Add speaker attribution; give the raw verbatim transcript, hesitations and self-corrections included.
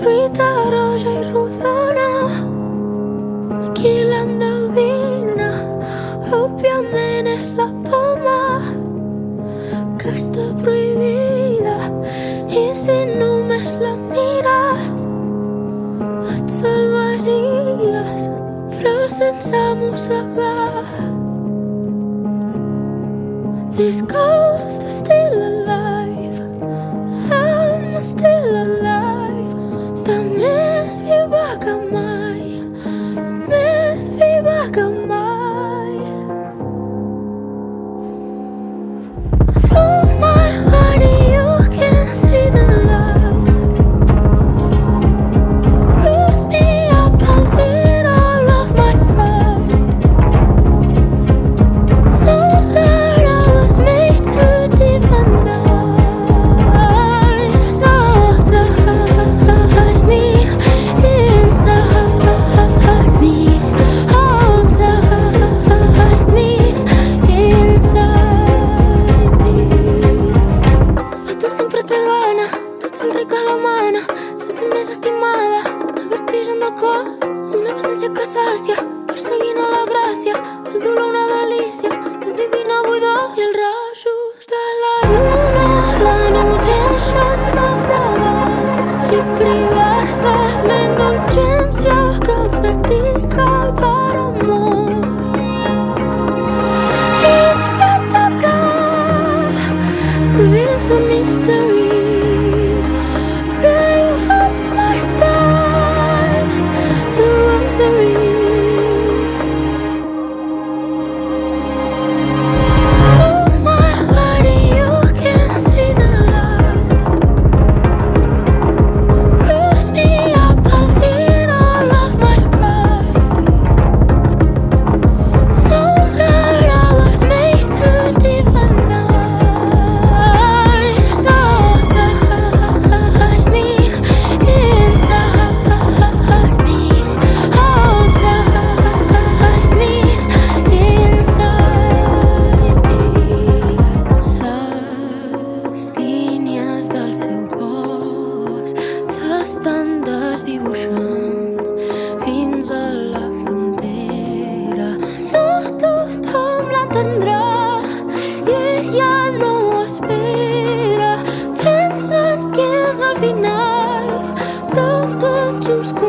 Speaker 1: fruita roja i rodona, qui l'endevina? Òbviament és la poma que està prohibida, i si només la mires et salvaries, però sense mossegar. This ghost is still alive, I'm still alive. Està més viva que mai, més viva que mai. Through my body you can see the light. Bruise me up a little of my pride. Know that I was made to divine. So inside me, inside me, outside me, inside me. Tu sempre te gana, tu ets el ric a la mana, se sent més estimada, el vertigen del cos, una absència que sàcia, perseguint a la gràcia, el dolor una delícia, la divina buidor i els rajos de la lluna la nodreixen de fredor, i privar-se és la indulgència que practica per amor. Each vertebra reveals a mystery. Pray on my spine, it's a rosary. Through my body you can see the light. Bruise me up a little of my pride. Know that I was made to divine. So inside me, inside me, outside me, inside me. Les línies del seu cos s'estan desdibuixant fins a la frontera. No tothom l'entendrà i ella no ho espera. Pensen que és el final, però tot just